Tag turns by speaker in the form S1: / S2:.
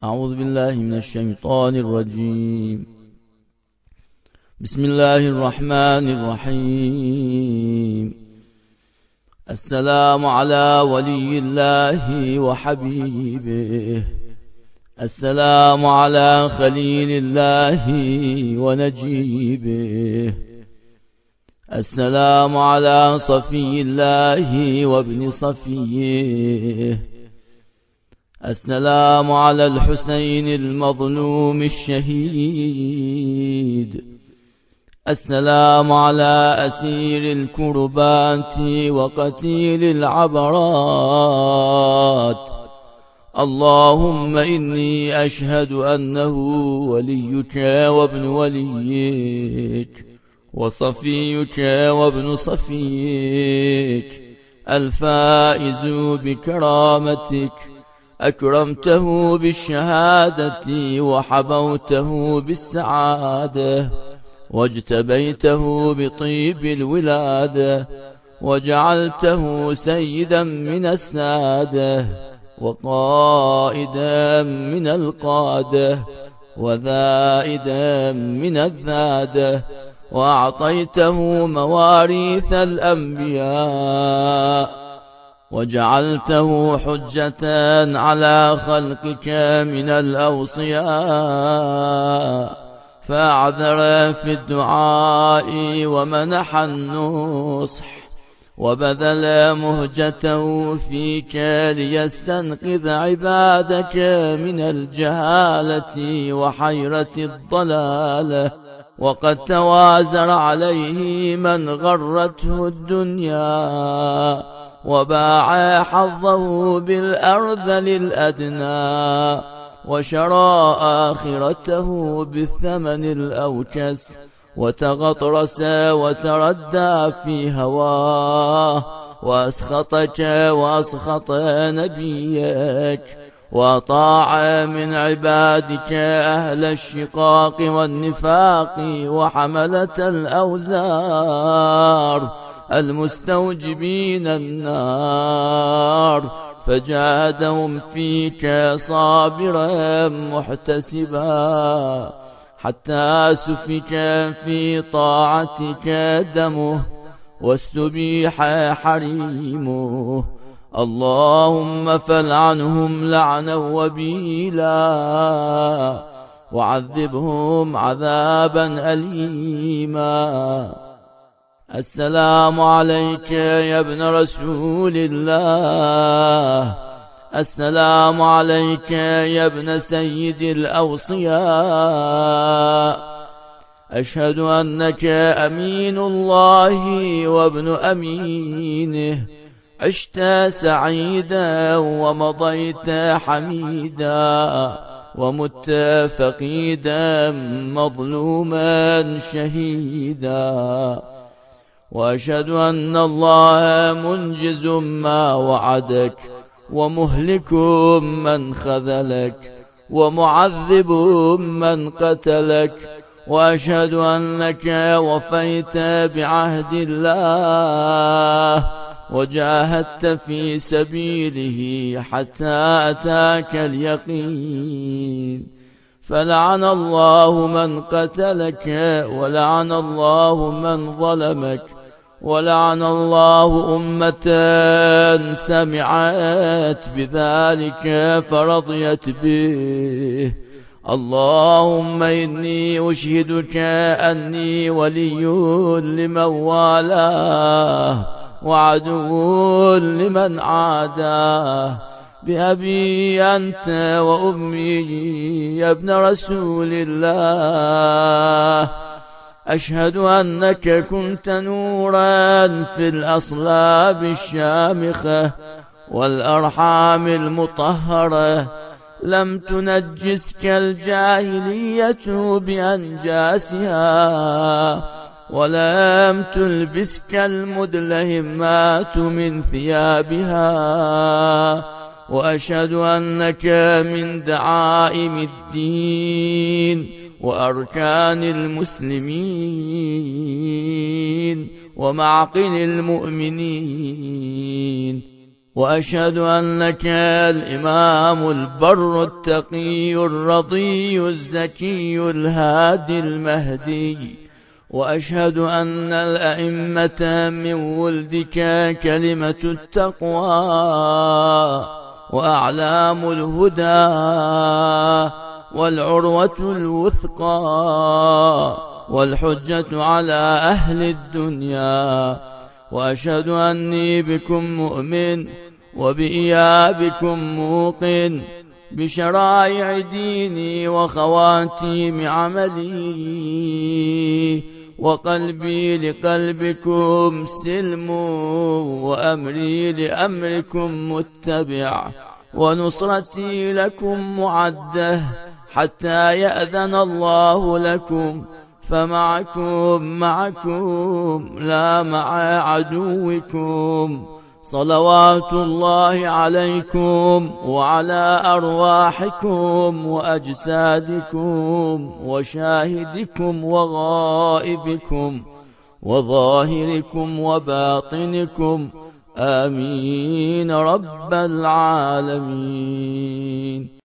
S1: أعوذ بالله من الشيطان الرجيم. بسم الله الرحمن الرحيم. السلام على ولي الله وحبيبه، السلام على خليل الله ونجيبه، السلام على صفي الله وابن صفيه، السلام على الحسين المظلوم الشهيد، السلام على أسير الكربات وقتيل العبرات. اللهم إني أشهد أنه وليك وابن وليك وصفيك وابن صفيك، الفائز بكرامتك، أكرمته بالشهادة وحبوته بالسعادة واجتبيته بطيب الولادة وجعلته سيدا من السادة وقائدا من القادة وذائدا من الذادة، وأعطيته مواريث الأنبياء وجعلته حجة على خلقك من الأوصياء، فأعذر في الدعاء ومنح النصح وبذل مهجته فيك ليستنقذ عبادك من الجهالة وحيرة الضلالة، وقد توازر عليه من غرته الدنيا وباع حظه بالأرذل الأدنى وشرى آخرته بالثمن الأوكس، وتغطرس وتردى في هواه وأسخطك وأسخط نبيك، وطاع من عبادك أهل الشقاق والنفاق وحملة الأوزار المستوجبين النار، فجاهدهم فيك صابرا محتسبا حتى سفك في طاعتك دمه واستبيح حريمه. اللهم فلعنهم لعنا وبيلا وعذبهم عذابا أليما. السلام عليك يا ابن رسول الله، السلام عليك يا ابن سيد الأوصياء، أشهد أنك أمين الله وابن أمينه، عشت سعيدا ومضيت حميدا ومت فقيدا مظلوما شهيدا، وأشهد أن الله منجز ما وعدك ومهلك من خذلك ومعذب من قتلك، وأشهد أنك وفيت بعهد الله وجاهدت في سبيله حتى أتاك اليقين، فلعن الله من قتلك ولعن الله من ظلمك ولعن الله أمة سمعت بذلك فرضيت به. اللهم إني أشهدك أني ولي لمن والاه وعدو لمن عاداه، بأبي أنت وأمي يا ابن رسول الله، أشهد أنك كنت نورا في الأصلاب الشامخة والأرحام المطهرة، لم تنجسك الجاهلية بأنجاسها ولم تلبسك المدلهمات من ثيابها، وأشهد أنك من دعائم الدين وأركان المسلمين ومعقل المؤمنين، وأشهد أنك الإمام البر التقي الرضي الزكي الهادي المهدي، وأشهد أن الأئمة من ولدك كلمة التقوى وأعلام الهدى والعروة الوثقى والحجة على أهل الدنيا. وأشهد أني بكم مؤمن وبإيابكم موقن، بشرائع ديني وخواتيم عملي، وقلبي لقلبكم سلم وأمري لأمركم متبع، ونصرتي لكم معدة حتى يأذن الله لكم، فمعكم لا مع عدوكم. صلوات الله عليكم وعلى أرواحكم وأجسادكم وشاهدكم وغائبكم وظاهركم وباطنكم، آمين رب العالمين.